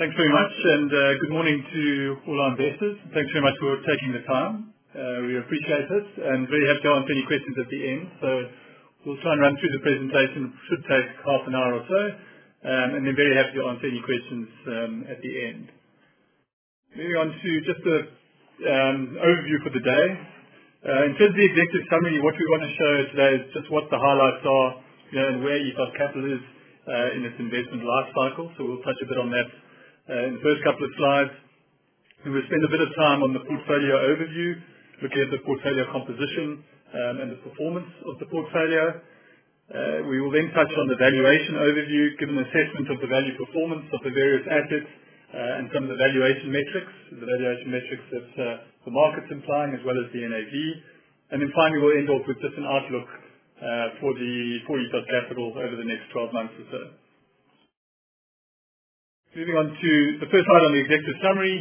Thanks very much, and good morning to all our investors. Thanks very much for taking the time. We appreciate it, and very happy to answer any questions at the end. So we'll try and run through the presentation. It should take half an hour or so, and then very happy to answer any questions at the end. Moving on to just the overview for the day. In terms of the executive summary, what we want to show today is just what the highlights are, and where Ethos Capital is in its investment life cycle. So we'll touch a bit on that in the first couple of slides. And we'll spend a bit of time on the portfolio overview, looking at the portfolio composition and the performance of the portfolio. We will then touch on the valuation overview, give an assessment of the value performance of the various assets and some of the valuation metrics that the market's implying, as well as the NAV. And then finally, we'll end off with just an outlook for Ethos Capital over the next 12 months or so. Moving on to the first slide on the executive summary.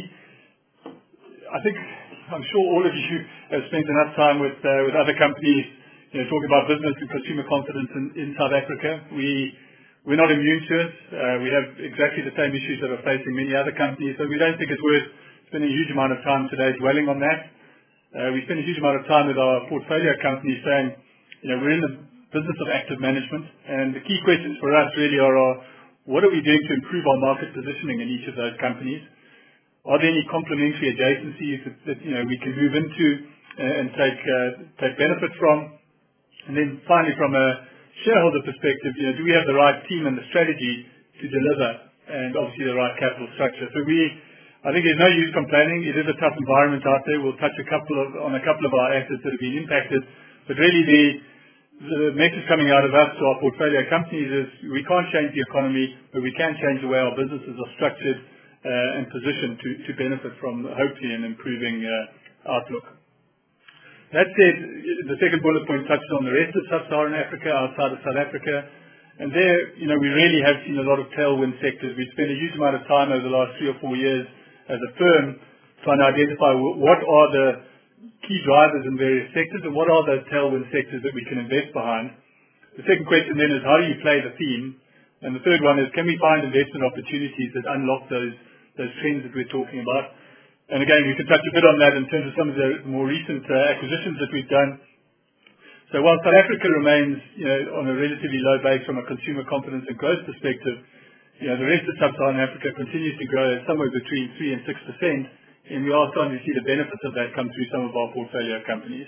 I'm sure all of you have spent enough time with other companies, talking about business and consumer confidence in South Africa. We're not immune to it. We have exactly the same issues that are facing many other companies, so we don't think it's worth spending a huge amount of time today dwelling on that. We spend a huge amount of time with our portfolio companies saying, we're in the business of active management, and the key questions for us really are what are we doing to improve our market positioning in each of those companies? Are there any complementary adjacencies that we can move into and take benefit from? And then finally, from a shareholder perspective, do we have the right team and the strategy to deliver, and obviously the right capital structure? So I think there's no use complaining. It is a tough environment out there. We'll touch on a couple of our assets that have been impacted, but really the message coming out of us to our portfolio companies is we can't change the economy, but we can change the way our businesses are structured and positioned to benefit from hopefully an improving outlook. That said, the second bullet point touches on the rest of Sub-Saharan Africa, outside of South Africa, and there, we really have seen a lot of tailwind sectors. We've spent a huge amount of time over the last 3 or 4 years as a firm trying to identify what are the key drivers in various sectors and what are those tailwind sectors that we can invest behind. The second question then is, how do you play the theme? And the third one is, can we find investment opportunities that unlock those trends that we're talking about? And again, we can touch a bit on that in terms of some of the more recent acquisitions that we've done. So while South Africa remains on a relatively low base from a consumer confidence and growth perspective, the rest of Sub-Saharan Africa continues to grow somewhere between 3 and 6%. And we are starting to see the benefits of that come through some of our portfolio companies.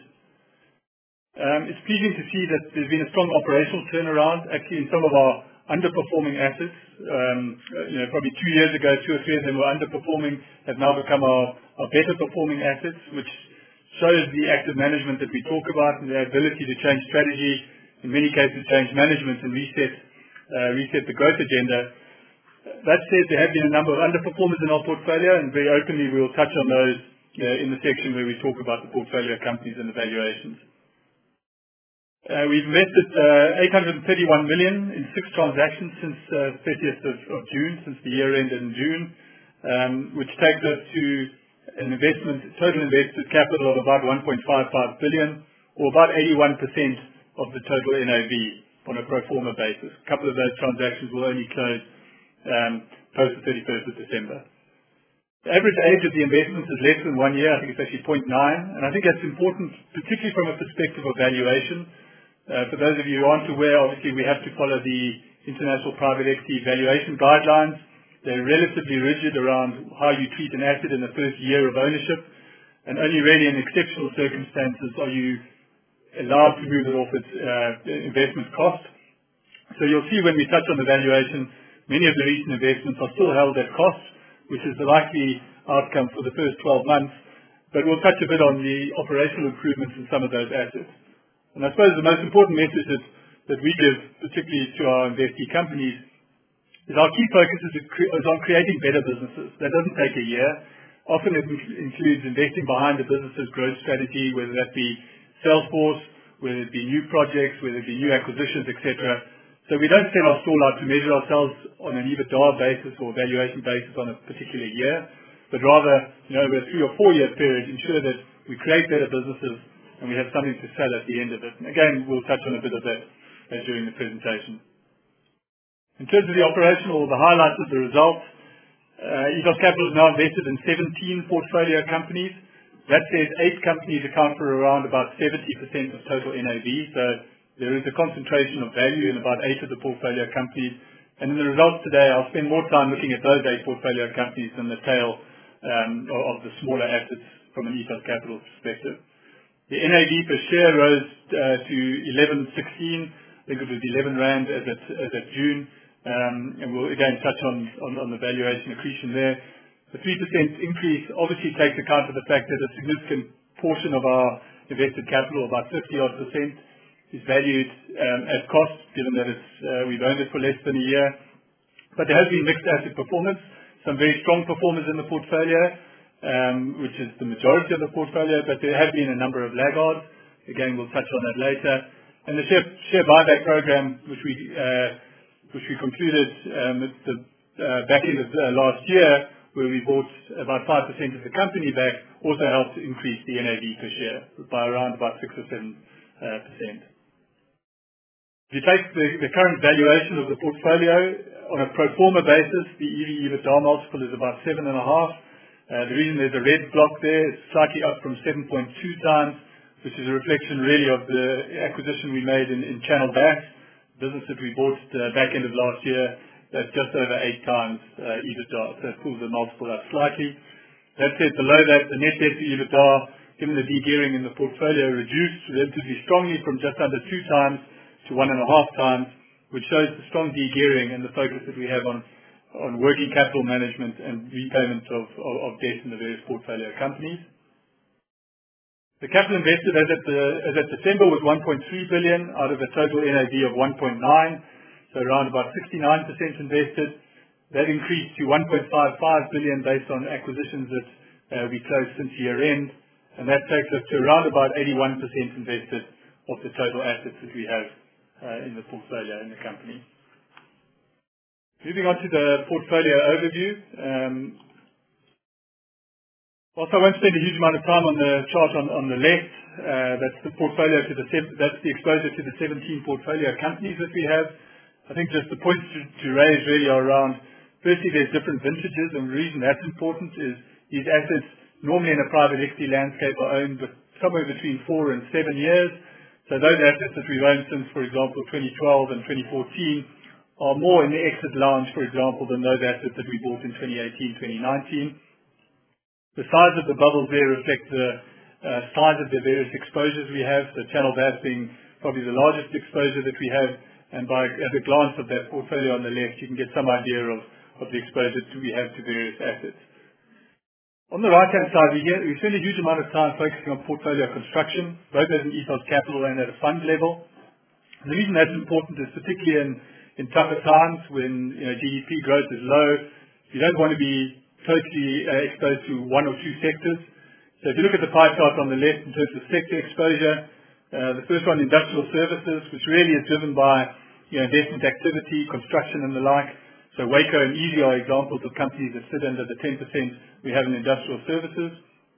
It's pleasing to see that there's been a strong operational turnaround actually in some of our underperforming assets. Probably 2 years ago, 2 or 3 of them were underperforming, have now become our better performing assets, which shows the active management that we talk about and the ability to change strategy, in many cases change management and reset the growth agenda. That said, there have been a number of underperformers in our portfolio, and very openly we will touch on those in the section where we talk about the portfolio companies and the valuations. We've invested 831 million in 6 transactions since 30th of June, since the year ended in June, which takes us to an total invested capital of about 1.55 billion, or about 81% of the total NAV on a pro forma basis. A couple of those transactions will only close post the 31st of December. The average age of the investments is less than 1 year. I think it's actually 0.9. And I think that's important, particularly from a perspective of valuation. For those of you who aren't aware, obviously we have to follow the International Private Equity Valuation Guidelines. They're relatively rigid around how you treat an asset in the first year of ownership. And only really in exceptional circumstances are you allowed to move it off its investment cost. So you'll see when we touch on the valuation, many of the recent investments are still held at cost, which is the likely outcome for the first 12 months. But we'll touch a bit on the operational improvements in some of those assets. And I suppose the most important message that we give, particularly to our investee companies, is our key focus is on creating better businesses. That doesn't take a year. Often it includes investing behind the business's growth strategy, whether that be sales force, whether it be new projects, whether it be new acquisitions, etc. So we don't set our stall out to measure ourselves on an EBITDA basis or valuation basis on a particular year, but rather, over a 3 or 4 year period, ensure that we create better businesses and we have something to sell at the end of it. And again, we'll touch on a bit of that during the presentation. In terms of the operational, the highlights of the results, Ethos Capital is now invested in 17 portfolio companies. That says 8 companies account for around about 70% of total NAV. So there is a concentration of value in about 8 of the portfolio companies. And in the results today, I'll spend more time looking at those 8 portfolio companies than the tail of the smaller assets from an Ethos Capital perspective. The NAV per share rose to 11.16. I think it was 11 rand as at June. And we'll again touch on the valuation accretion there. The 3% increase obviously takes account of the fact that a significant portion of our invested capital, about 50-odd%, is valued at cost, given that we've owned it for less than a year. But there has been mixed asset performance. Some very strong performers in the portfolio, which is the majority of the portfolio, but there have been a number of laggards. Again, we'll touch on that later. And the share buyback program, which we concluded at the back end of last year, where we bought about 5% of the company back, also helped increase the NAV per share by around about 6 or 7%. If you take the current valuation of the portfolio on a pro forma basis, the EV/EBITDA multiple is about 7.5. The reason there's a red block there is slightly up from 7.2 times, which is a reflection really of the acquisition we made in Channel Bass, business that we bought back end of last year. That's just over 8 times EBITDA, so it pulls the multiple up slightly. That said, below that, the net debt to EBITDA, given the de-gearing in the portfolio, reduced relatively strongly from just under 2 times to 1.5 times, which shows the strong de-gearing and the focus that we have on working capital management and repayment of debt in the various portfolio companies. The capital invested as at December was 1.3 billion out of a total NAV of 1.9, so around about 69% invested. That increased to 1.55 billion based on acquisitions that we closed since year end, and that takes us to around about 81% invested of the total assets that we have in the portfolio in the company. Moving on to the portfolio overview. Whilst I won't spend a huge amount of time on the chart on the left, that's the portfolio that's the exposure to the 17 portfolio companies that we have. I think just the points to raise really are around, firstly, there's different vintages, and the reason that's important is these assets, normally in a private equity landscape, are owned somewhere between 4 and 7 years. So those assets that we've owned since, for example, 2012 and 2014 are more in the exit lounge, for example, than those assets that we bought in 2018, 2019. The size of the bubbles there reflect the size of the various exposures we have. So Channel Bass being probably the largest exposure that we have, and at a glance of that portfolio on the left, you can get some idea of the exposure we have to various assets. On the right-hand side, we spend a huge amount of time focusing on portfolio construction, both as an Ethos Capital and at a fund level. And the reason that's important is particularly in tougher times when GDP growth is low, you don't want to be totally exposed to one or two sectors. So if you look at the pie chart on the left in terms of sector exposure, the first one, industrial services, which really is driven by investment activity, construction and the like. So Waco and Easy are examples of companies that sit under the 10% we have in industrial services.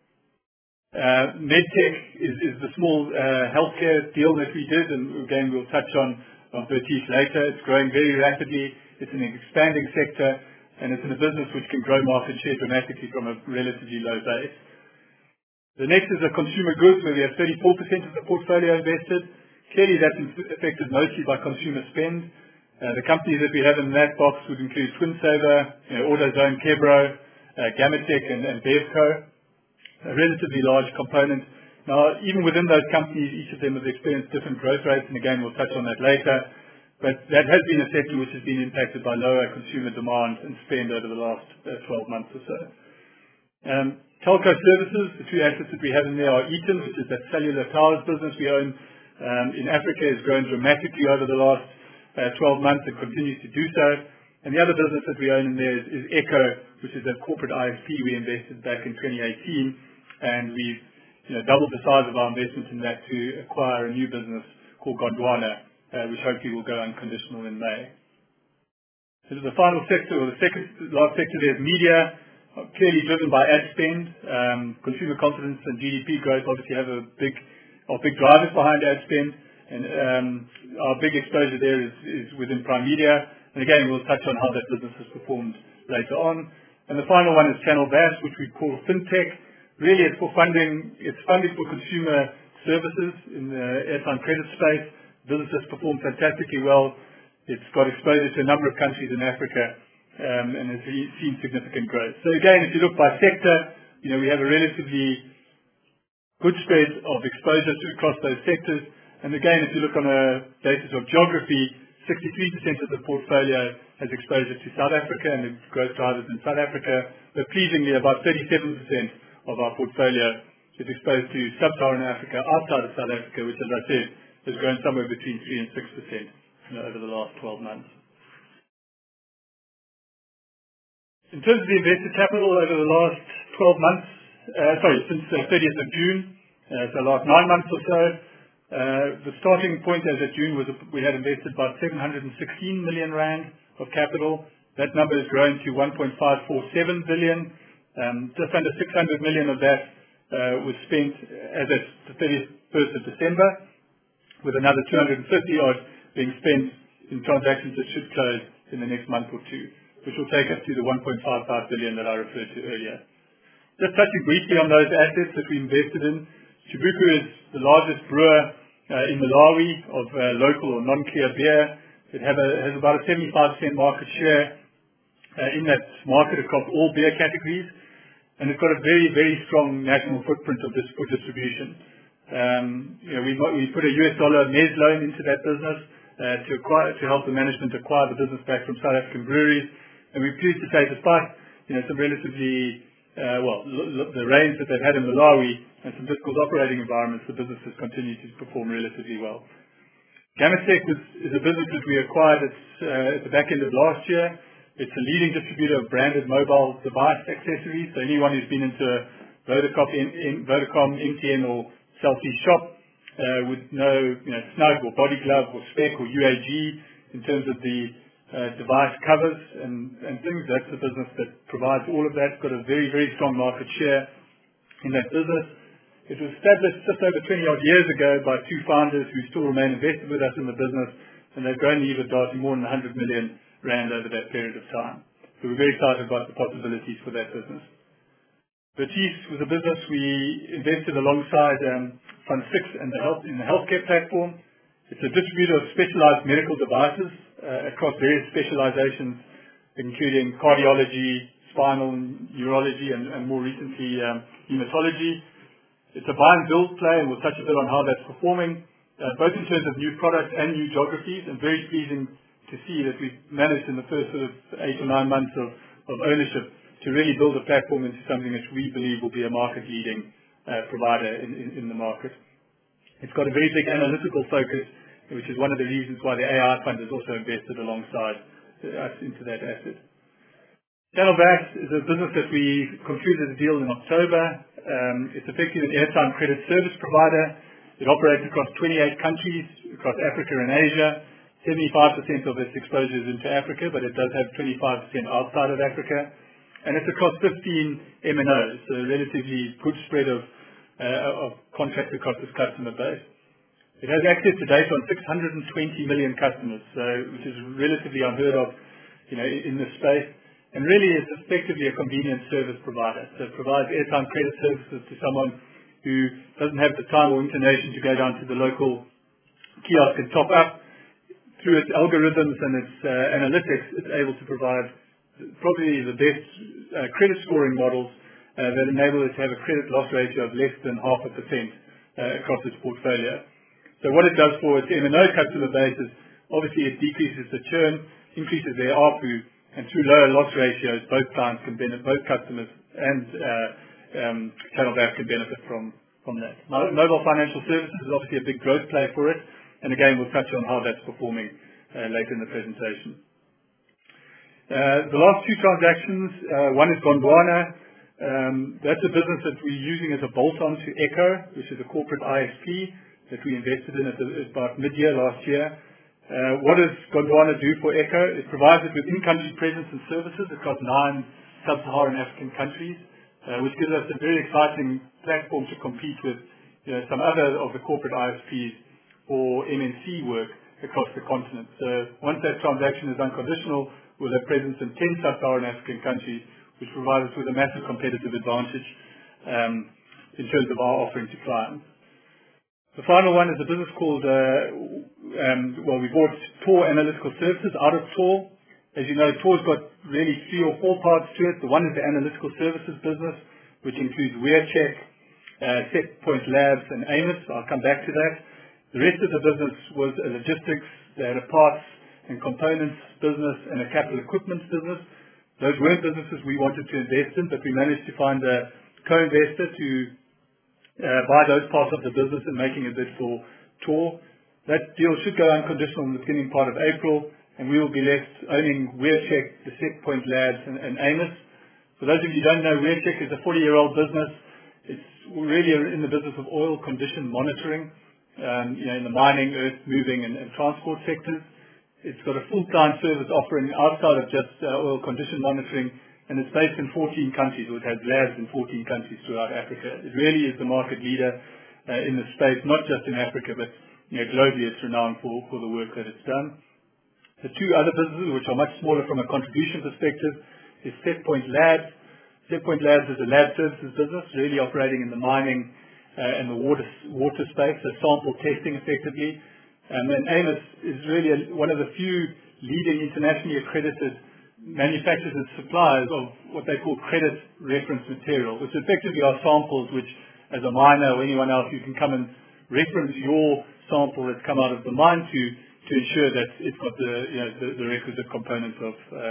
MedTech is the small healthcare deal that we did, and again we'll touch on Vertice later. It's growing very rapidly. It's an expanding sector, and it's in a business which can grow market share dramatically from a relatively low base. The next is the consumer goods, where we have 34% of the portfolio invested. Clearly, that's affected mostly by consumer spend. The companies that we have in that box would include Twinsaver, AutoZone, Kebro, Gamatech, and Bevco, a relatively large component. Now, even within those companies, each of them has experienced different growth rates, and again, we'll touch on that later. But that has been a sector which has been impacted by lower consumer demand and spend over the last 12 months or so. Telco services, the two assets that we have in there are Eaton, which is that cellular towers business we own in Africa, has grown dramatically over the last 12 months and continues to do so. And the other business that we own in there is Echo, which is a corporate ISP we invested back in 2018, and we've doubled the size of our investment in that to acquire a new business called Gondwana, which hopefully will go unconditional in May. This is the final sector, or the second last sector there is media, clearly driven by ad spend. Consumer confidence and GDP growth obviously are big drivers behind ad spend, and our big exposure there is within Prime Media. And again, we'll touch on how that business has performed later on. And the final one is Channel VAS, which we call FinTech. Really, it's for funding. It's funding for consumer services in the airtime credit space. Business has performed fantastically well. It's got exposure to a number of countries in Africa, and has seen significant growth. So again, if you look by sector, we have a relatively good spread of exposure across those sectors. And again, if you look on a basis of geography, 63% of the portfolio has exposure to South Africa and the growth drivers in South Africa. But pleasingly, about 37% of our portfolio is exposed to Sub-Saharan Africa outside of South Africa, which, as I said, has grown somewhere between 3 and 6% over the last 12 months. In terms of the invested capital over the last 12 months, since the 30th of June, so last 9 months or so, the starting point as of June was we had invested about 716 million rand of capital. That number has grown to 1.547 billion. Just under 600 million of that was spent as of the 31st of December, with another 250 odd being spent in transactions that should close in the next month or two, which will take us to the 1.55 billion that I referred to earlier. Just touching briefly on those assets that we invested in, Chibuku is the largest brewer in Malawi of local or non-clear beer. It has about a 75% market share in that market across all beer categories, and it's got a very, very strong national footprint for distribution. We put a US dollar MES loan into that business to help the management acquire the business back from South African breweries, and we're pleased to say, despite some relatively the rains that they've had in Malawi and some difficult operating environments, the business has continued to perform relatively well. Gammatek is a business that we acquired at the back end of last year. It's a leading distributor of branded mobile device accessories. So anyone who's been into a Vodacom, MTN or Selfie shop would know, Snug or Body Glove or Spec or UAG in terms of the device covers and things. That's the business that provides all of that. It's got a very, very strong market share in that business. It was established just over 20 odd years ago by two founders who still remain invested with us in the business, and they've grown the EBITDA to more than 100 million rand over that period of time. So we're very excited about the possibilities for that business. Vertice was a business we invested alongside Fund 6 and in the healthcare platform. It's a distributor of specialized medical devices across various specializations, including cardiology, spinal, neurology, and more recently hematology. It's a buy and build play, and we'll touch a bit on how that's performing, both in terms of new products and new geographies, and very pleasing to see that we've managed in the first sort of 8 or 9 months of ownership to really build a platform into something which we believe will be a market-leading provider in the market. It's got a very big analytical focus, which is one of the reasons why the AI fund has also invested alongside us into that asset. Channel VAS is a business that we concluded a deal in October. It's effectively an airtime credit service provider. It operates across 28 countries across Africa and Asia. 75% of its exposure is into Africa, but it does have 25% outside of Africa. And it's across 15 MNOs, so a relatively good spread of contracts across its customer base. It has access to data on 620 million customers, which is relatively unheard of in this space. And really is effectively a convenience service provider. So it provides airtime credit services to someone who doesn't have the time or inclination to go down to the local kiosk and top up. Through its algorithms and its analytics, it's able to provide probably the best credit scoring models that enable it to have a credit loss ratio of less than 0.5% across its portfolio. So what it does for its MNO customer base is obviously it decreases the churn, increases their ARPU, and through lower loss ratios, both customers and Channel VAS can benefit from that. Mobile financial services is obviously a big growth play for it, and again we'll touch on how that's performing later in the presentation. The last two transactions, one is Gondwana. That's a business that we're using as a bolt-on to Echo, which is a corporate ISP that we invested in at about mid-year last year. What does Gondwana do for Echo? It provides it with in-country presence and services across 9 sub-Saharan African countries, which gives us a very exciting platform to compete with some other of the corporate ISPs for MNC work across the continent. So once that transaction is unconditional, we'll have presence in 10 sub-Saharan African countries which provides us with a massive competitive advantage in terms of our offering to clients. The final one is a business called, we bought Tor Analytical Services out of Tor. As you know, Tor's got really 3 or 4 parts to it. The one is the analytical services business, which includes WearCheck, Setpoint Labs, and Amos. I'll come back to that. The rest of the business was a logistics. They had a parts and components business and a capital equipment business. Those weren't businesses we wanted to invest in, but we managed to find a co-investor to buy those parts of the business and making a bid for Tor. That deal should go unconditional in the beginning part of April, and we will be left owning WearCheck, the Setpoint Labs, and Amos. For those of you who don't know, WearCheck is a 40-year-old business. It's really in the business of oil condition monitoring, in the mining, earth moving, and transport sectors. It's got a full-time service offering outside of just oil condition monitoring, and it's based in 14 countries, or it has labs in 14 countries throughout Africa. It really is the market leader in the space, not just in Africa, but globally it's renowned for the work that it's done. The 2 other businesses, which are much smaller from a contribution perspective, is Setpoint Labs. Setpoint Labs is a lab services business, really operating in the mining and the water space, so sample testing effectively. And Amos is really one of the few leading internationally accredited manufacturers and suppliers of what they call credit reference material, which effectively are samples which, as a miner or anyone else, you can come and reference your sample that's come out of the mine to ensure that it's got the requisite components of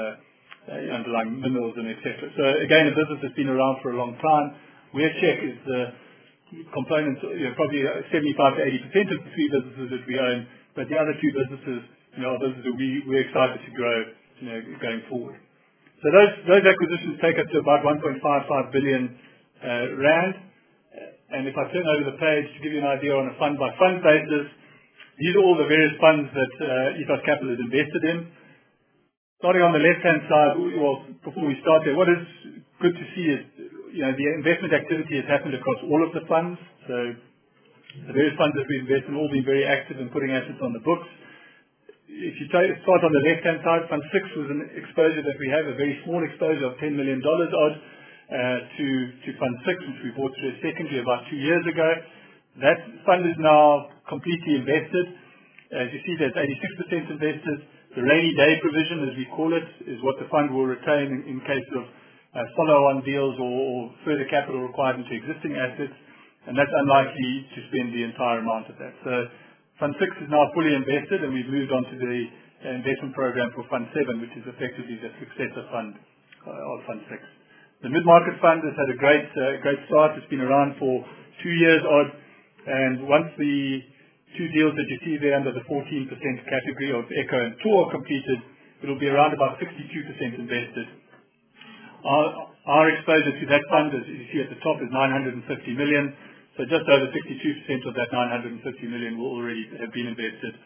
underlying minerals and etc. So again, a business that's been around for a long time. WearCheck is the components, probably 75 to 80% of the 3 businesses that we own, but the other 2 businesses, are businesses that we're excited to grow going forward. So those acquisitions take us to about 1.55 billion rand. And if I turn over the page to give you an idea on a fund-by-fund basis, these are all the various funds that Ethos Capital is invested in. Starting on the left-hand side, before we start there, what is good to see is the investment activity has happened across all of the funds. So the various funds that we invest in all been very active in putting assets on the books. If you start on the left-hand side, Fund 6 was an exposure that we have, a very small exposure of $10 million odd to Fund 6, which we bought through a secondary about 2 years ago. That fund is now completely invested. As you see, there's 86% invested. The rainy day provision, as we call it, is what the fund will retain in case of follow-on deals or further capital required into existing assets, and that's unlikely to spend the entire amount of that. So Fund 6 is now fully invested, and we've moved on to the investment program for Fund 7, which is effectively the successor fund of Fund 6. The mid-market fund has had a great start. It's been around for 2 years odd, and once the 2 deals that you see there under the 14% category of Echo and Tor are completed, it'll be around about 62% invested. Our exposure to that fund, as you see at the top, is 950 million. So just over 62% of that 950 million will already have been invested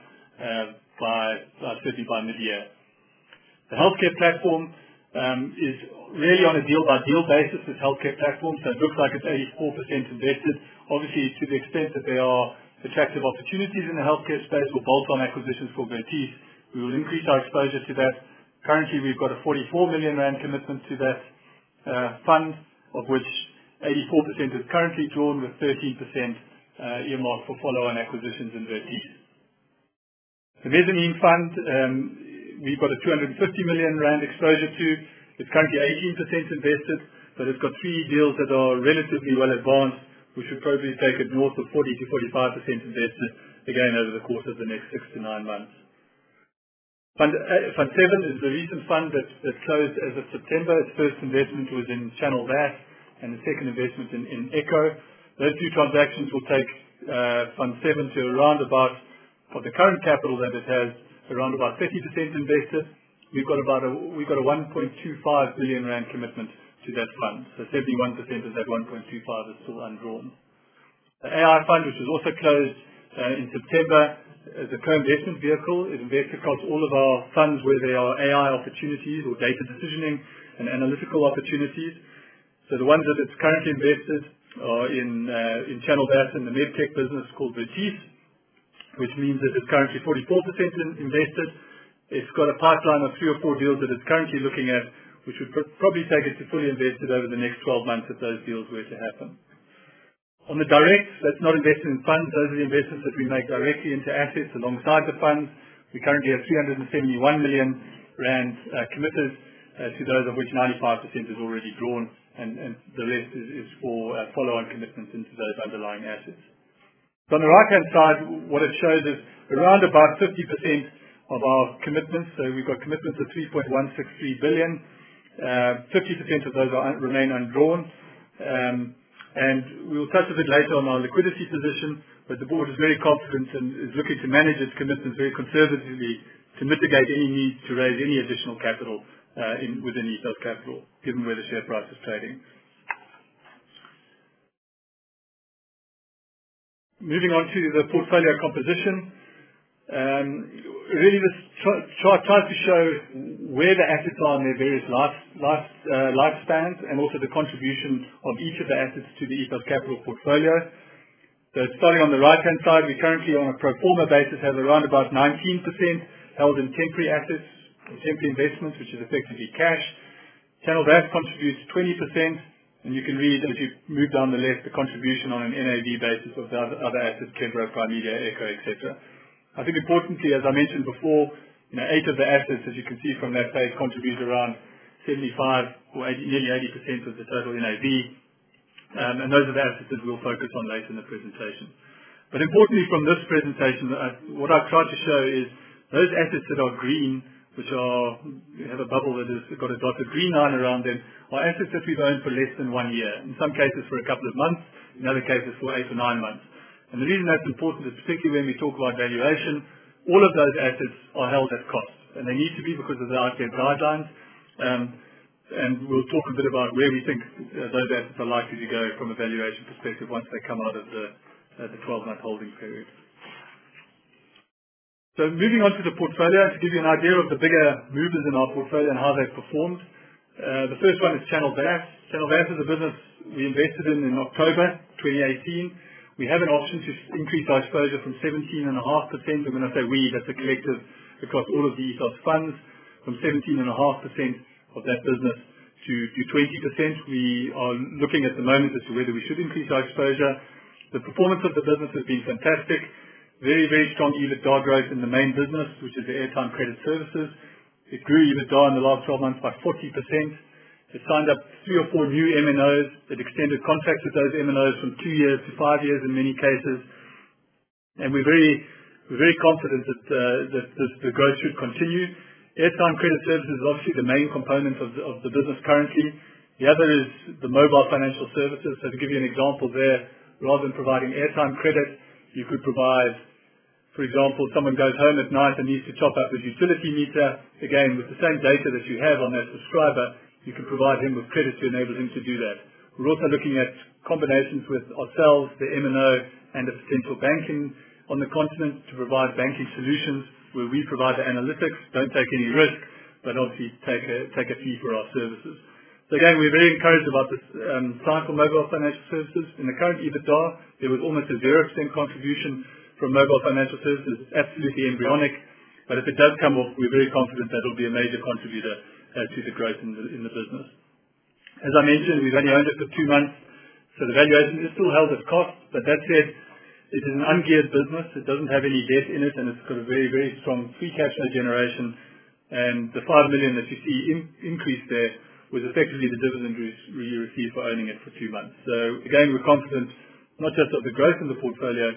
certainly by mid-year. The healthcare platform is really on a deal-by-deal basis, this healthcare platform, so it looks like it's 84% invested. Obviously, to the extent that there are attractive opportunities in the healthcare space or bolt-on acquisitions for Vertice, we will increase our exposure to that. Currently, we've got a 44 million rand commitment to that fund, of which 84% is currently drawn, with 13% earmarked for follow-on acquisitions in Vertice. The mezzanine fund, we've got a 250 million rand exposure to. It's currently 18% invested, but it's got 3 deals that are relatively well advanced, which should probably take it north of 40 to 45% invested, again over the course of the next 6 to 9 months. Fund 7 is the recent fund that closed as of September. Its first investment was in Channel VAS, and the second investment in Echo. Those 2 transactions will take Fund 7 to around about, for the current capital that it has, around about 30% invested. We've got a 1.25 billion rand commitment to that fund. So 71% of that 1.25 is still undrawn. The AI fund, which was also closed in September, as a co-investment vehicle, it invests across all of our funds where there are AI opportunities or data decisioning and analytical opportunities. So the ones that it's currently invested are in Channel VAS and the medtech business called Vertice, which means that it's currently 44% invested. It's got a pipeline of 3 or 4 deals that it's currently looking at, which would probably take it to fully invested over the next 12 months if those deals were to happen. On the direct, that's not invested in funds. Those are the investments that we make directly into assets alongside the funds. We currently have 371 million rand committed, to those of which 95% is already drawn, and the rest is for follow-on commitments into those underlying assets. So on the right-hand side, what it shows is around about 50% of our commitments. So we've got commitments of 3.163 billion. 50% of those remain undrawn. And we'll touch a bit later on our liquidity position, but the board is very confident and is looking to manage its commitments very conservatively to mitigate any need to raise any additional capital within Ethos Capital, given where the share price is trading. Moving on to the portfolio composition. Really, this chart tries to show where the assets are in their various lifespans, and also the contribution of each of the assets to the Ethos Capital portfolio. So starting on the right-hand side, we currently, on a pro forma basis, have around about 19% held in temporary assets, temporary investments, which is effectively cash. Channel VAS contributes 20%, and you can read as you move down the left the contribution on an NAV basis of the other assets, Kevro, Primedia, Echo, etc. I think importantly, as I mentioned before, 8 of the assets, as you can see from that page, contribute around 75 or nearly 80% of the total NAV. And those are the assets that we'll focus on later in the presentation. But importantly from this presentation, what I've tried to show is those assets that are green, which have a bubble that has got a dotted green line around them, are assets that we've owned for less than 1 year. In some cases for a couple of months, in other cases for 8 or 9 months. And the reason that's important is particularly when we talk about valuation, all of those assets are held at cost. And they need to be because of the ICAP guidelines. And we'll talk a bit about where we think those assets are likely to go from a valuation perspective once they come out of the 12-month holding period. So moving on to the portfolio, to give you an idea of the bigger movers in our portfolio and how they've performed. The first one is Channel VAS. Channel VAS is a business we invested in October 2018. We have an option to increase our exposure from 17.5%, and when I say we, that's a collective across all of the Ethos funds, from 17.5% of that business to 20%. We are looking at the moment as to whether we should increase our exposure. The performance of the business has been fantastic. Very, very strong EBITDA growth in the main business, which is the Airtime Credit Services. It grew EBITDA in the last 12 months by 40%. It signed up 3 or 4 new MNOs. It extended contracts with those MNOs from 2 years to 5 years in many cases. And we're very confident that the growth should continue. Airtime Credit Services is obviously the main component of the business currently. The other is the mobile financial services. So to give you an example there, rather than providing airtime credit, you could provide, for example, someone goes home at night and needs to top up his utility meter. Again, with the same data that you have on that subscriber, you can provide him with credit to enable him to do that. We're also looking at combinations with ourselves, the MNO, and a potential banking on the continent to provide banking solutions where we provide the analytics, don't take any risk, but obviously take a fee for our services. So again, we're very encouraged about this sign for mobile financial services. In the current EBITDA, there was almost a 0% contribution from mobile financial services. It's absolutely embryonic, but if it does come off, we're very confident that it will be a major contributor to the growth in the business. As I mentioned, we've only owned it for 2 months, so the valuation is still held at cost, but that said, it is an ungeared business. It doesn't have any debt in it, and it's got a very, very strong free cash flow generation. And the 5 million that you see increase there was effectively the dividend we received for owning it for 2 months. So again, we're confident not just of the growth in the portfolio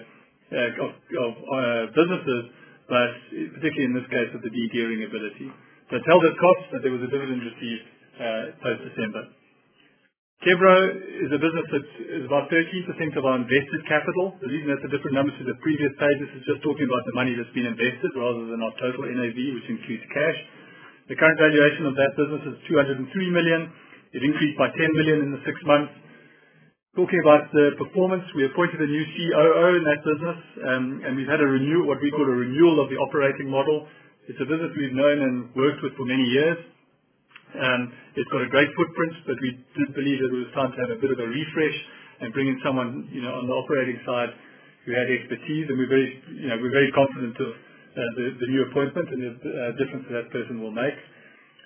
of businesses, but particularly in this case of the de-gearing ability. So it's held at cost, but there was a dividend received post-December. Kevro is a business that is about 13% of our invested capital. The reason that's a different number to the previous pages is just talking about the money that's been invested rather than our total NAV, which includes cash. The current valuation of that business is 203 million. It increased by 10 million in the 6 months. Talking about the performance, we appointed a new COO in that business, and we've had what we call a renewal of the operating model. It's a business we've known and worked with for many years. It's got a great footprint, but we did believe that it was time to have a bit of a refresh and bring in someone, on the operating side who had expertise. And we're very confident of the new appointment and the difference that person will make.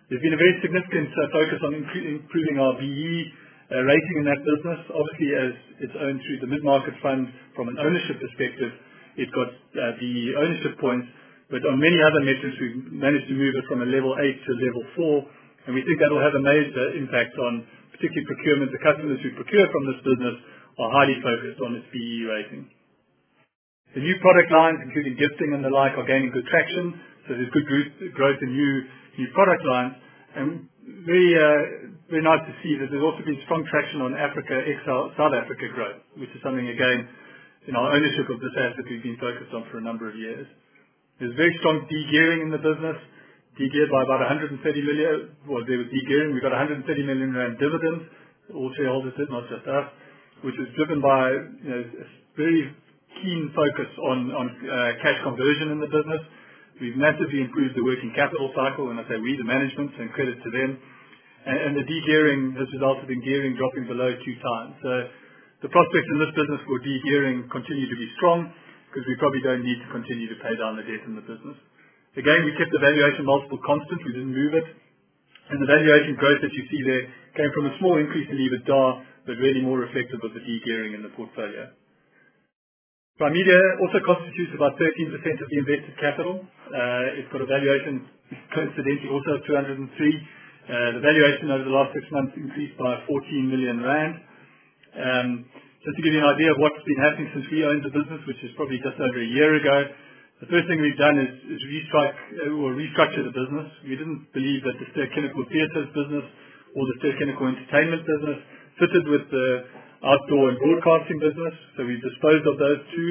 There's been a very significant focus on improving our BE rating in that business. Obviously, as it's owned through the mid-market fund, from an ownership perspective, it got the ownership points, but on many other metrics, we've managed to move it from a level 8 to a level 4, and we think that will have a major impact on particularly procurement. The customers who procure from this business are highly focused on its BE rating. The new product lines, including gifting and the like, are gaining good traction, so there's good growth in new product lines, and very nice to see that there's also been strong traction on Africa, South Africa growth, which is something, again, in our ownership of this asset we've been focused on for a number of years. There's very strong de-gearing in the business, de-geared by about 130 million. Well, there was de-gearing. We got 130 million rand dividends. All shareholders did, not just us, which is driven by a very keen focus on cash conversion in the business. We've massively improved the working capital cycle, when I say we, the management, and credit to them. And the de-gearing has resulted in gearing dropping below 2 times. So the prospects in this business for de-gearing continue to be strong, because we probably don't need to continue to pay down the debt in the business. Again, we kept the valuation multiple constant. We didn't move it. And the valuation growth that you see there came from a small increase in EBITDA, but really more reflective of the de-gearing in the portfolio. Primedia also constitutes about 13% of the invested capital. It's got a valuation, coincidentally, also of 203. The valuation over the last 6 months increased by 14 million rand. Just to give you an idea of what's been happening since we owned the business, which is probably just over a year ago, the first thing we've done is restructure the business. We didn't believe that the Ster-Kinekor Theatres business or the Ster-Kinekor Entertainment business fitted with the outdoor and broadcasting business, so we've disposed of those two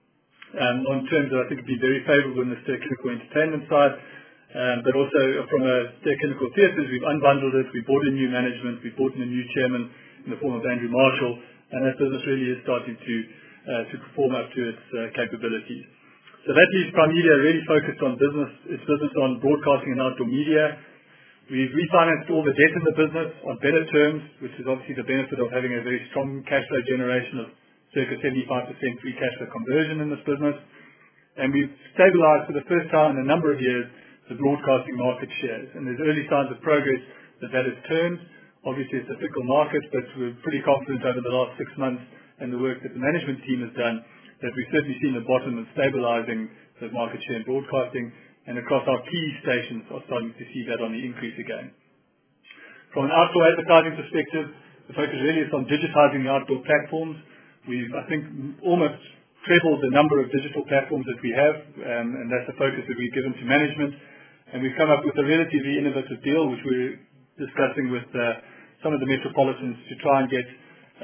on terms that I think would be very favourable in the Ster-Kinekor Entertainment side, but also from a Ster-Kinekor Theatres, we've unbundled it, we brought in new management, we brought in a new chairman in the form of Andrew Marshall, and that business really is starting to perform up to its capabilities. So that leaves Primedia really focused on its business on broadcasting and outdoor media. We've refinanced all the debt in the business on better terms, which is obviously the benefit of having a very strong cash flow generation of circa 75% free cash flow conversion in this business. And we've stabilized for the first time in a number of years the broadcasting market shares. And there's early signs of progress that has turned. Obviously, it's a fickle market, but we're pretty confident over the last 6 months and the work that the management team has done that we've certainly seen the bottom of stabilizing the market share in broadcasting, and across our key stations are starting to see that on the increase again. From an outdoor advertising perspective, the focus really is on digitizing the outdoor platforms. We've, I think, almost trebled the number of digital platforms that we have, and that's the focus that we've given to management. And we've come up with a relatively innovative deal, which we're discussing with some of the metropolitans to try and get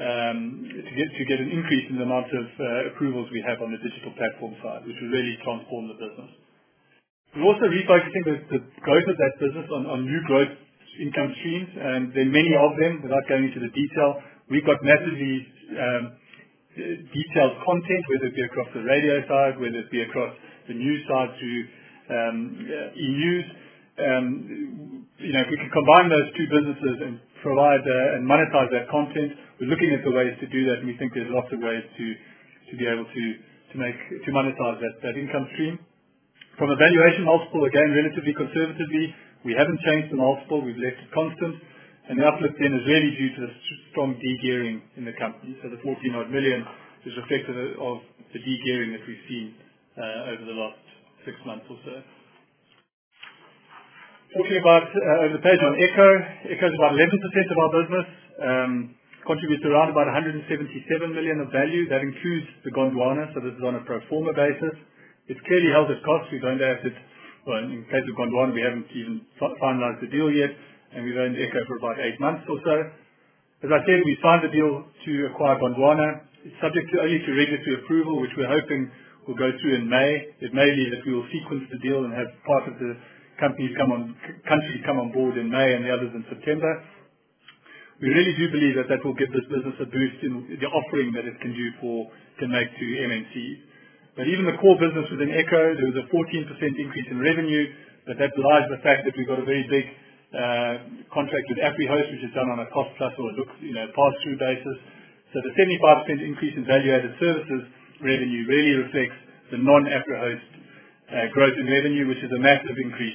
an increase in the amount of approvals we have on the digital platform side, which will really transform the business. We're also refocusing the growth of that business on new growth income streams, and there are many of them. Without going into the detail, we've got massively detailed content, whether it be across the radio side, whether it be across the news side through e-news. If we can combine those two businesses and provide and monetize that content, we're looking at the ways to do that, and we think there's lots of ways to be able to monetize that income stream. From a valuation multiple, again, relatively conservatively, we haven't changed the multiple, we've left it constant, and the uplift then is really due to the strong de-gearing in the company. So the 14-odd million is reflective of the de-gearing that we've seen over the last 6 months or so. Talking about over the page on Echo is about 11% of our business, contributes around about 177 million of value. That includes the Gondwana, so this is on a pro forma basis. It's clearly held at cost. We've owned assets, well, in case of Gondwana, we haven't even finalized the deal yet, and we've owned Echo for about 8 months or so. As I said, we signed the deal to acquire Gondwana. It's subject only to regulatory approval, which we're hoping will go through in May. It may be that we will sequence the deal and have part of the countries come on board in May and the others in September. We really do believe that will give this business a boost in the offering that it can make to MNCs. But even the core business within Echo, there was a 14% increase in revenue, but that belies the fact that we've got a very big contract with AfriHost, which is done on a cost plus or pass-through basis. So the 75% increase in value-added services revenue really reflects the non-AfriHost growth in revenue, which is a massive increase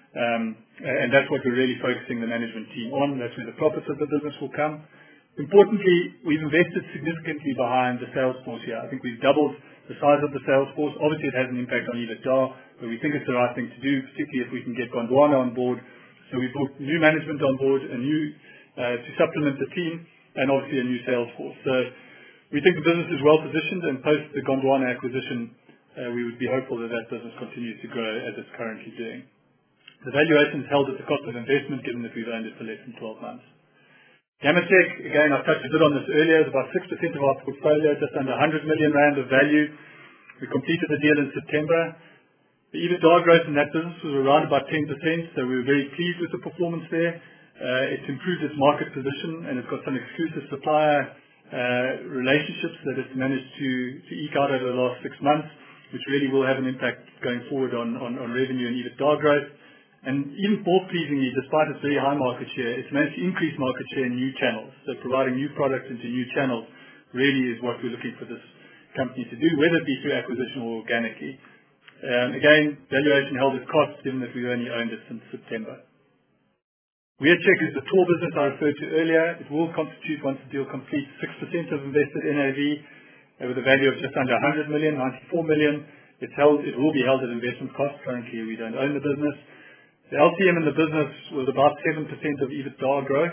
And that's what we're really focusing the management team on. That's where the profits of the business will come. Importantly, we've invested significantly behind the sales force here. I think we've doubled the size of the sales force. Obviously, it has an impact on EBITDA, but we think it's the right thing to do, particularly if we can get Gondwana on board. So we brought new management on board, to supplement the team, and obviously a new sales force. So we think the business is well positioned, and post the Gondwana acquisition, we would be hopeful that that business continues to grow as it's currently doing. The valuation is held at the cost of investment, given that we've owned it for less than 12 months. Gammatek, again, I touched a bit on this earlier, is about 6% of our portfolio, just under 100 million rand of value. We completed the deal in September. The EBITDA growth in that business was around about 10%, so we were very pleased with the performance there. It's improved its market position, and it's got some exclusive supplier relationships that it's managed to eke out over the last 6 months, which really will have an impact going forward on revenue and EBITDA growth. And even more pleasingly, despite its very high market share, it's managed to increase market share in new channels. So providing new products into new channels really is what we're looking for this company to do, whether it be through acquisition or organically. Again, valuation held at cost, given that we've only owned it since September. WearCheck is the tour business I referred to earlier. It will constitute, once the deal completes, 6% of invested NAV, with a value of just under 100 million, 94 million. It will be held at investment cost. Currently, we don't own the business. The LTM in the business was about 7% of EBITDA growth.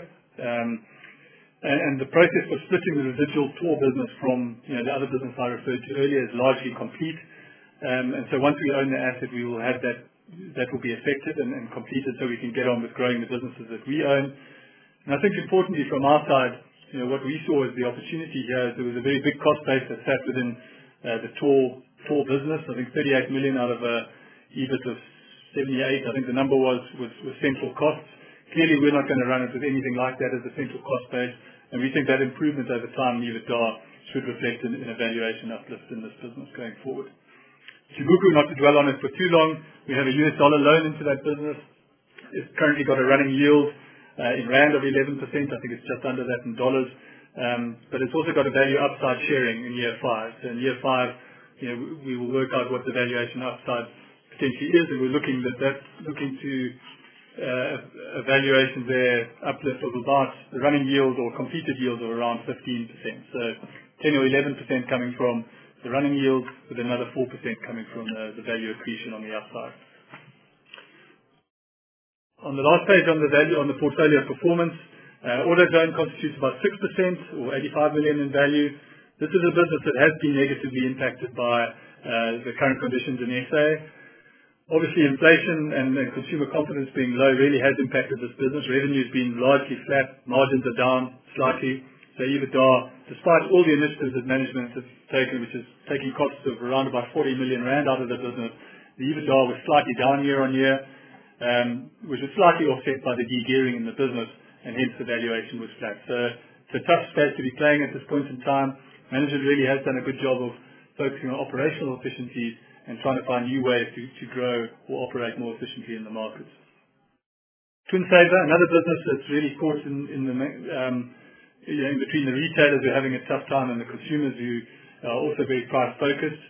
And the process for splitting the residual tour business from the other business I referred to earlier is largely complete. And so once we own the asset, we will have that will be effected and completed, so we can get on with growing the businesses that we own. And I think importantly from our side, what we saw as the opportunity here is there was a very big cost base that sat within the tour business. I think 38 million out of a EBIT of 78, I think the number was central costs. Clearly, we're not going to run it with anything like that as a central cost base, and we think that improvement over time in EBITDA should reflect in a valuation uplift in this business going forward. Chibuku, not to dwell on it for too long, we have a US dollar loan into that business. It's currently got a running yield in rand of 11%. I think it's just under that in dollars. But it's also got a value upside sharing in year 5. So in year 5, we will work out what the valuation upside potentially is, and we're looking to a valuation there uplift of about the running yield or completed yield of around 15%. So 10 or 11% coming from the running yield, with another 4% coming from the value accretion on the upside. On the last page on the portfolio performance, AutoZone constitutes about 6% or 85 million in value. This is a business that has been negatively impacted by the current conditions in SA. Obviously, inflation and consumer confidence being low really has impacted this business. Revenue's been largely flat, margins are down slightly. So EBITDA, despite all the initiatives that management has taken, which is taking costs of around about 40 million rand out of the business, the EBITDA was slightly down year on year, which was slightly offset by the de-gearing in the business, and hence the valuation was flat. So it's a tough space to be playing at this point in time. Management really has done a good job of focusing on operational efficiencies and trying to find new ways to grow or operate more efficiently in the markets. Twinsaver, another business that's really caught in between the retailers who are having a tough time and the consumers who are also very price focused.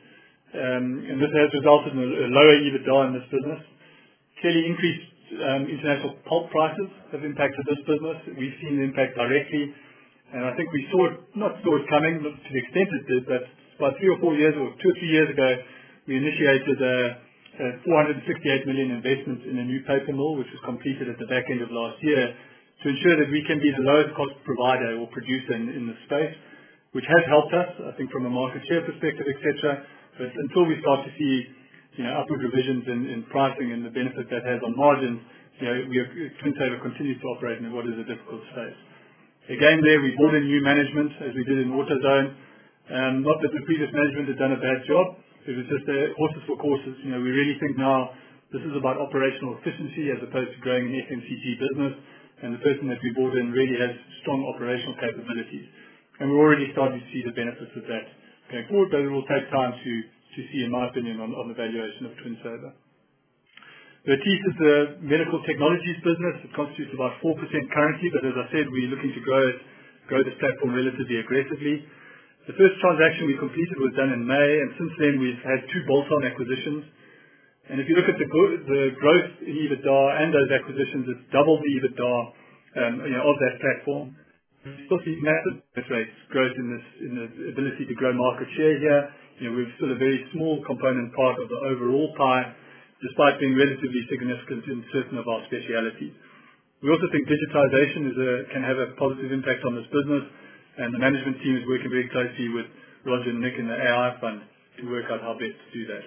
And this has resulted in a lower EBITDA in this business. Clearly increased international pulp prices have impacted this business. We've seen the impact directly, and I think not saw it coming to the extent it did, but about 2 or 3 years ago, we initiated a 468 million investment in a new paper mill, which was completed at the back end of last year, to ensure that we can be the lowest cost provider or producer in the space, which has helped us, I think, from a market share perspective, etc. But until we start to see upward revisions in pricing and the benefit that has on margins, Twinsaver continues to operate in what is a difficult space. Again, there we brought in new management, as we did in AutoZone. Not that the previous management had done a bad job. It was just horses for courses. We really think now this is about operational efficiency as opposed to growing an FMCG business. And the person that we brought in really has strong operational capabilities. And we're already starting to see the benefits of that going forward, but it will take time to see, in my opinion, on the valuation of Twinsaver. Vertice is the medical technologies business. It constitutes about 4% currently, but as I said, we're looking to grow this platform relatively aggressively. The first transaction we completed was done in May, and since then we've had 2 bolt-on acquisitions. And if you look at the growth in EBITDA and those acquisitions, it's doubled the EBITDA of that platform. Still see massive growth in the ability to grow market share here. We're still a very small component part of the overall pie, despite being relatively significant in certain of our specialities. We also think digitization can have a positive impact on this business, and the management team is working very closely with Roger and Nick in the AI fund to work out how best to do that.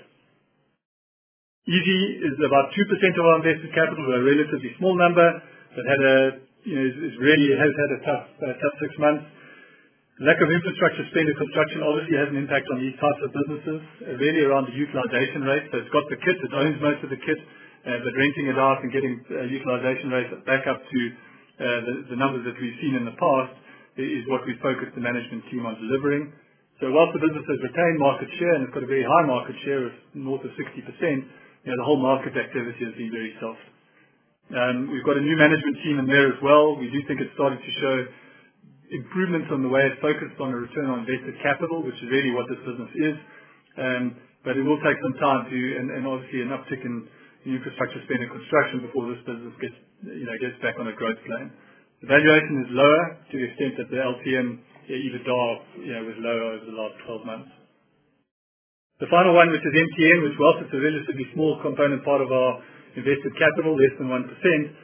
Easy is about 2% of our invested capital, a relatively small number, but has had a tough 6 months. Lack of infrastructure spend in construction obviously has an impact on these types of businesses, really around the utilization rate. So it's got the kit, it owns most of the kit, but renting it out and getting utilization rates back up to the numbers that we've seen in the past is what we focused the management team on delivering. So whilst the business has retained market share and it's got a very high market share of north of 60%, the whole market activity has been very soft. We've got a new management team in there as well. We do think it's starting to show improvements on the way it's focused on a return on invested capital, which is really what this business is. But it will take some time and obviously an uptick in infrastructure spend and construction before this business gets back on a growth plane. The valuation is lower to the extent that the LTM EBITDA was lower over the last 12 months. The final one, which is MTN, which whilst it's a relatively small component part of our invested capital, less than 1%,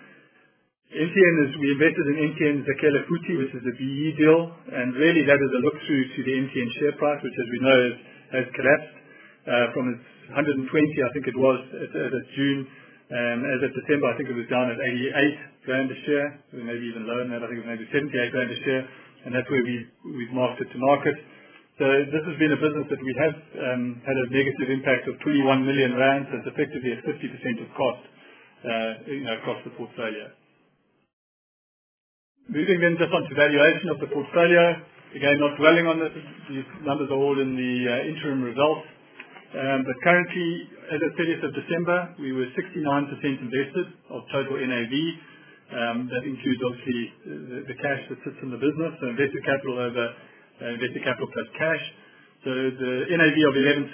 we invested in MTN Zakhele Futhi, which is a BE deal, and really that is a look-through to the MTN share price, which as we know has collapsed from its 120, I think it was, as of June, and as of December, I think it was down at 88 Rand a share, maybe even lower than that, I think it was maybe 78 Rand a share, and that's where we've marked it to market. So this has been a business that we have had a negative impact of 21 million Rand, so it's effectively at 50% of cost across the portfolio. Moving then just on to valuation of the portfolio. Again, not dwelling on this. These numbers are all in the interim results. But currently, as of 30th of December, we were 69% invested of total NAV. That includes obviously the cash that sits in the business, so invested capital over invested capital plus cash. So the NAV of 1116,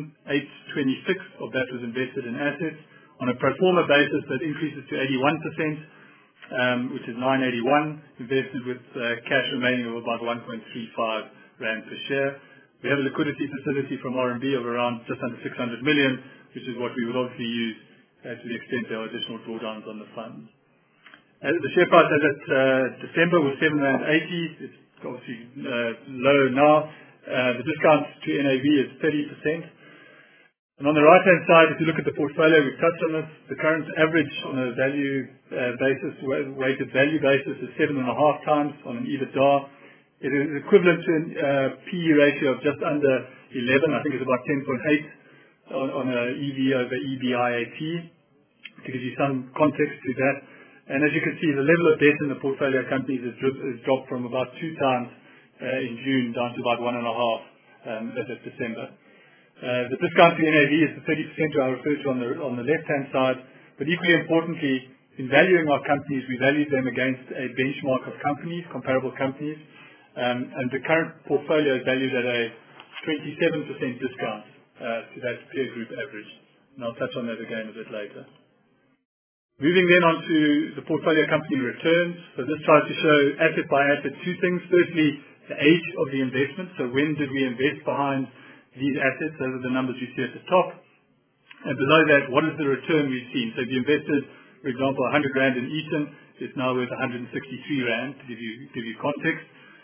826 of that was invested in assets. On a pro forma basis, that increases to 81%. Which is 981, invested with cash remaining of about 1.35 Rand per share. We have a liquidity facility from RMB of around just under 600 million, which is what we would obviously use to the extent there are additional drawdowns on the funds. The share price as at December was 7.80 Rand. It's obviously low now. The discount to NAV is 30%. And on the right-hand side, if you look at the portfolio, we've touched on this. The current average on a value basis, weighted value basis, is 7.5 times on an EBITDA. It is equivalent to a PE ratio of just under 11. I think it's about 10.8 on a EV over EBIAT, to give you some context to that. And as you can see, the level of debt in the portfolio companies has dropped from about 2 times in June down to about 1.5 as of December. The discount to NAV is the 30% I referred to on the left-hand side. But equally importantly, in valuing our companies, we value them against a benchmark of companies, comparable companies. And the current portfolio is valued at a 27% discount to that peer group average. And I'll touch on that again a bit later. Moving then on to the portfolio company returns. So this tries to show asset by asset 2 things. Firstly, the age of the investment. So when did we invest behind these assets? Those are the numbers you see at the top. And below that, what is the return we've seen? So if you invested, for example, 100 Rand in Eaton, it's now worth 163 Rand, to give you context.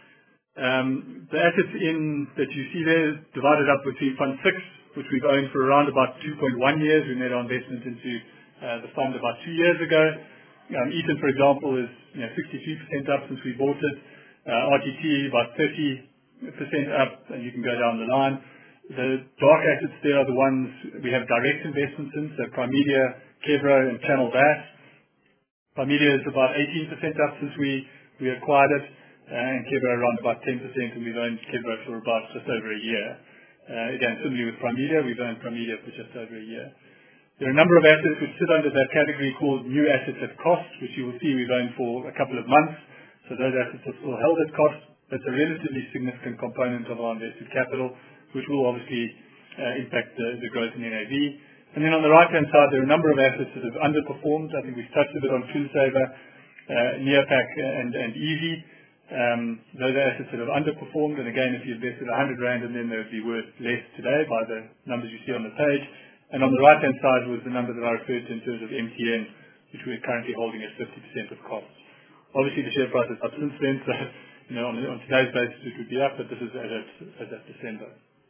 The assets that you see there is divided up between Fund 6, which we've owned for around about 2.1 years. We made our investment into the fund about 2 years ago. Eaton, for example, is 63% up since we bought it. RTT about 30% up, and you can go down the line. The dark assets there are the ones we have direct investments in, so Primedia, Kevro, and Channel Bass. Primedia is about 18% up since we acquired it, and Kevro around about 10%, and we've owned Kevro for about just over a year. Again, similarly with Primedia, we've owned Primedia for just over a year. There are a number of assets which sit under that category called new assets at cost, which you will see we've owned for a couple of months. So those assets are still held at cost. That's a relatively significant component of our invested capital, which will obviously impact the growth in NAV. And then on the right-hand side, there are a number of assets that have underperformed. I think we've touched a bit on FoodSaver, Neopak, and Easy. Those are assets that have underperformed. And again, if you invested 100 rand in them, they would be worth less today by the numbers you see on the page. And on the right-hand side was the number that I referred to in terms of MTN, which we're currently holding at 50% of costs. Obviously, the share price is up since then, so on today's basis it would be up, but this is as at December.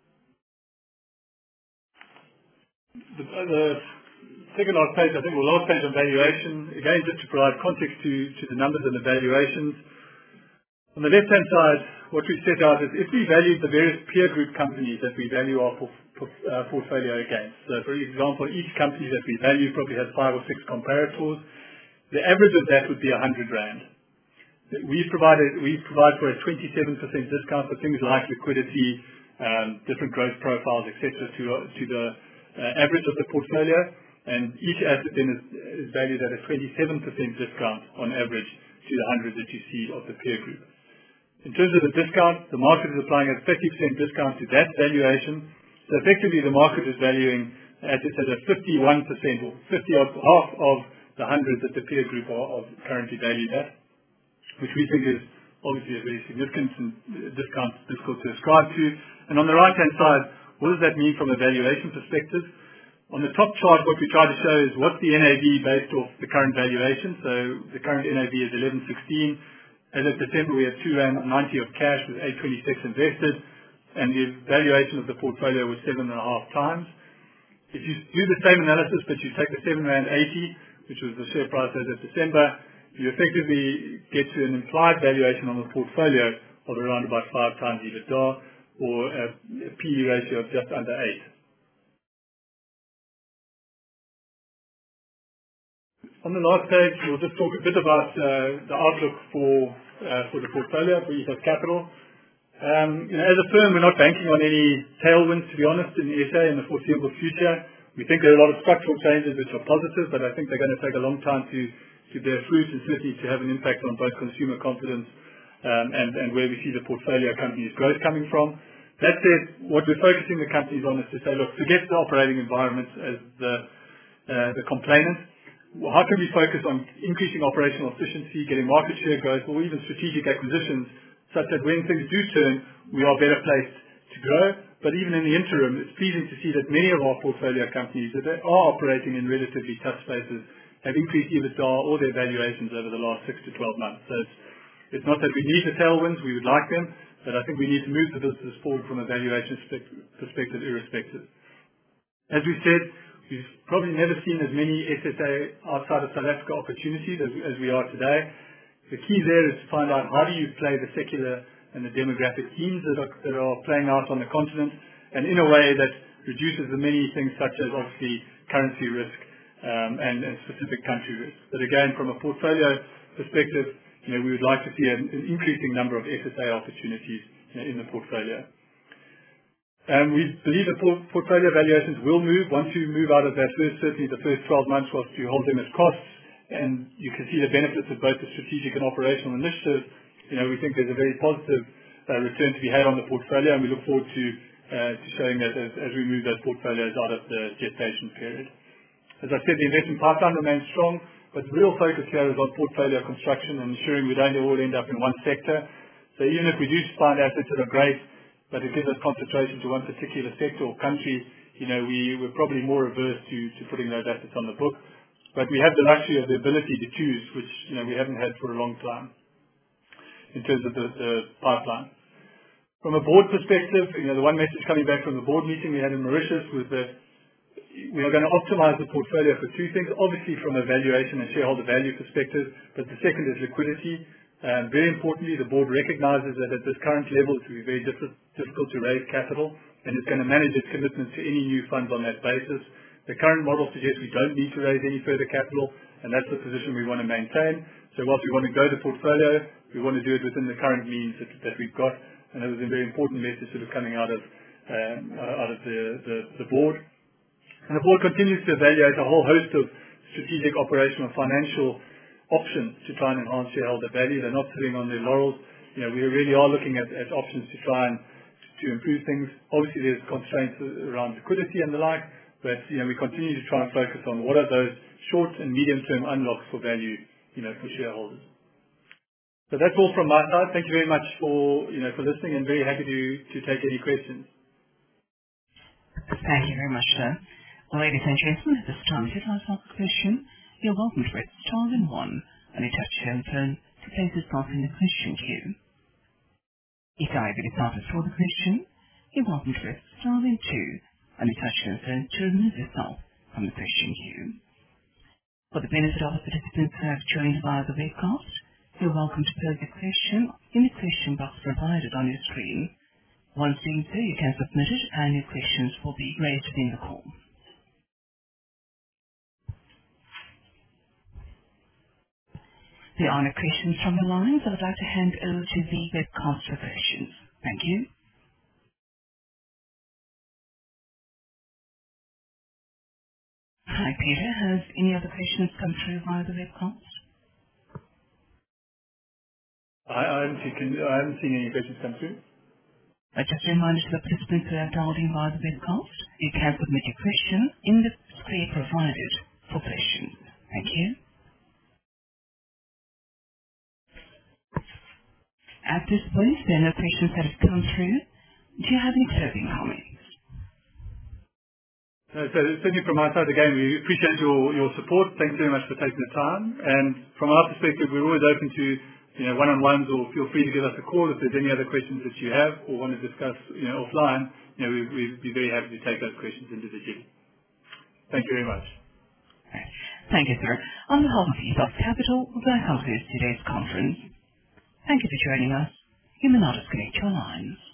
The second last page, I think, or last page on valuation, again, just to provide context to the numbers and the valuations. On the left-hand side, what we set out is if we valued the various peer group companies that we value our portfolio against. So, for example, each company that we value probably has 5 or 6 comparators. The average of that would be 100 rand. We provide for a 27% discount for things like liquidity, different growth profiles, etc., to the average of the portfolio, and each asset then is valued at a 27% discount on average to the 100 that you see of the peer group. In terms of the discount, the market is applying a 30% discount to that valuation. So effectively, the market is valuing assets at a 51% or 50 odd half of the 100 that the peer group are currently valued at, which we think is obviously a very significant discount, difficult to ascribe to. And on the right-hand side, what does that mean from a valuation perspective? On the top chart, what we try to show is what's the NAV based off the current valuation. So the current NAV is 11.16. As of December, we had 2.90 of cash with 8.26 invested, and the valuation of the portfolio was 7.5 times. If you do the same analysis, but you take the 7.80 rand, which was the share price as of December, you effectively get to an implied valuation on the portfolio of around about 5 times EBITDA, or a PE ratio of just under 8. On the last page, we'll just talk a bit about the outlook for the portfolio for Ethos Capital. As a firm, we're not banking on any tailwinds, to be honest, in the SA in the foreseeable future. We think there are a lot of structural changes which are positive, but I think they're going to take a long time to bear fruit and certainly to have an impact on both consumer confidence and where we see the portfolio companies' growth coming from. That said, what we're focusing the companies on is to say, look, forget the operating environment as the complainant. How can we focus on increasing operational efficiency, getting market share growth, or even strategic acquisitions, such that when things do turn, we are better placed to grow. But even in the interim, it's pleasing to see that many of our portfolio companies that are operating in relatively tough spaces have increased EBITDA or their valuations over the last 6 to 12 months. So it's not that we need the tailwinds, we would like them, but I think we need to move the business forward from a valuation perspective irrespective. As we said, we've probably never seen as many SSA outside of South Africa opportunities as we are today. The key there is to find out how do you play the secular and the demographic themes that are playing out on the continent, and in a way that reduces the many things such as obviously currency risk and specific country risk. But again, from a portfolio perspective, we would like to see an increasing number of SSA opportunities in the portfolio. We believe the portfolio valuations will move once you move out of that certainly the first 12 months whilst you hold them as costs, and you can see the benefits of both the strategic and operational initiatives. We think there's a very positive return to be had on the portfolio, and we look forward to showing that as we move those portfolios out of the gestation period. As I said, the investment pipeline remains strong, but the real focus here is on portfolio construction and ensuring we don't all end up in one sector. So even if we do find assets that are great, but it gives us concentration to one particular sector or country, we're probably more averse to putting those assets on the book. But we have the luxury of the ability to choose, which we haven't had for a long time in terms of the pipeline. From a board perspective, the one message coming back from the board meeting we had in Mauritius was that we are going to optimize the portfolio for two things, obviously from a valuation and shareholder value perspective, but the second is liquidity. Very importantly, the board recognizes that at this current level it will be very difficult to raise capital, and it's going to manage its commitment to any new funds on that basis. The current model suggests we don't need to raise any further capital, and that's the position we want to maintain. So whilst we want to grow the portfolio, we want to do it within the current means that we've got, and that was a very important message sort of coming out of the board. And the board continues to evaluate a whole host of strategic, operational, financial options to try and enhance shareholder value. They're not sitting on their laurels. We really are looking at options to try and to improve things. Obviously, there's constraints around liquidity and the like, But, we continue to try and focus on what are those short and medium-term unlocks for value, for shareholders. So that's all from my side. Thank you very much for, for listening, and very happy to take any questions. Thank you very much, sir. Ladies and gentlemen, at this time, if you'd like to ask a question, you're welcome to press star then one on your touch-tone phone to place yourself in the question queue. If you either decide to throw the question, you're welcome to press star then two on your touch-tone phone to remove yourself from the question queue. For the benefit of the participants who have joined via the webcast, you're welcome to pose your question in the question box provided on your screen. Once doing so, you can submit it and your questions will be raised within the call. There are no questions from the lines. I would like to hand over to the webcast for questions. Thank you. Hi, Peter. Has any other questions come through via the webcast? I haven't seen any questions come through. Just a reminder to the participants who have dialed in via the webcast, you can submit your question in the square provided for questions. Thank you. At this point, there are no questions that have come through. Do you have any closing comments? So certainly from my side, again, we appreciate your support. Thanks very much for taking the time. And from our perspective, we're always open to one-on-ones, or feel free to give us a call if there's any other questions that you have or want to discuss offline. We'd be very happy to take those questions individually. Thank you very much. Thank you, sir. On behalf of Ethos Capital, that concludes today's conference. Thank you for joining us. You may now disconnect your lines.